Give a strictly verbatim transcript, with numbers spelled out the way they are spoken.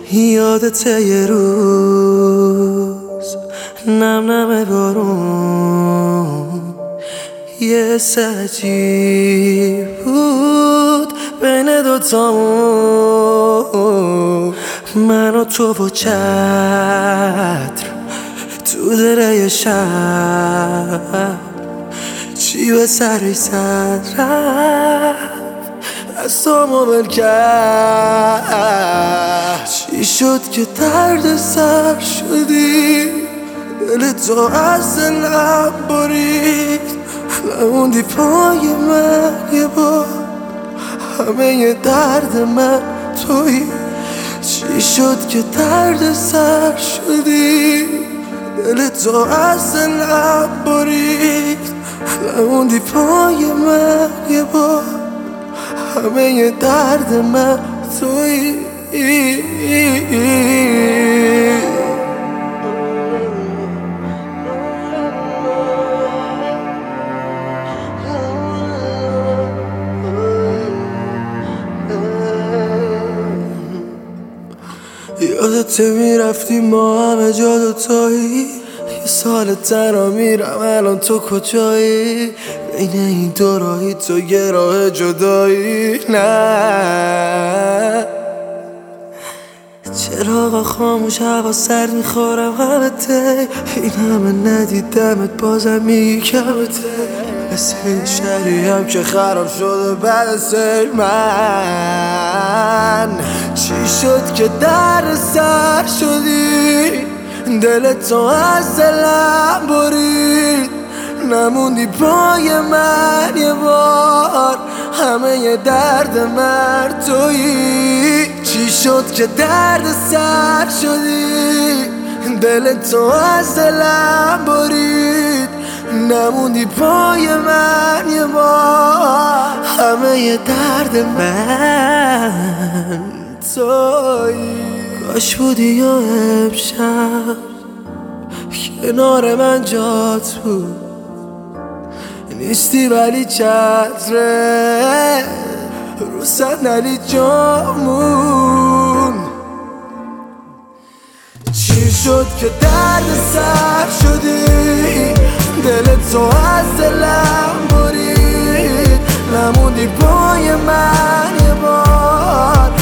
یادته یه روز نم نم بارون یه سجی بود بین دوتامون، من و تو و چتر تو دره شب، چی به سری سر رفت از تو مبل کرد. چی شد که درد سر شدی، دل تو از دلم برید، نموندی پای من یه بار، همه درد من تویی. چی شد که درد سر شدی، دل تو از دلم برید، نموندی پای من یه بار، همه درد من تویی. یادته میرفتی ما همه جا دوتایی، یه سال تنها میرم الان تو کجایی، بین این دو راهی تو یه راه جدایی. نه چراغا خاموش، هوا سرد، میخورم غمته، این همه ندیدمت بازم میگی کمته، مثل این شهری هم که خراب شده بعد از سیر من. چی شد که در سر شدی، دل تو از دلم برید، نموندی پای من یه بار، همه درد من تویی. چی شد که درد سر شدی، دل تو از دلم برید، نموندی پای من یه بار، همه درد من تویی. کاش بودی یا امشب کنار من جات بود، نیستی ولی چتره رو صندلی جامون. چی شد که درد سر شدی، دل تو از دلم برید، نموندی پای من یه بار،